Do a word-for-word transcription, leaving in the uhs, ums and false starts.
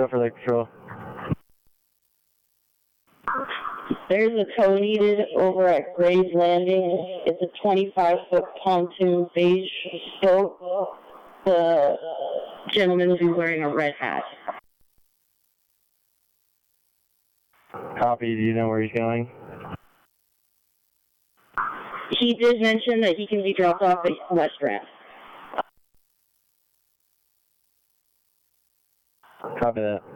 go for the patrol. There's a tow needed over at Gray's Landing. It's a twenty-five foot pontoon beige boat. The gentleman will be wearing a red hat. Copy. Do you know where he's going? He did mention that he can be dropped off at West Ramp. Copy that.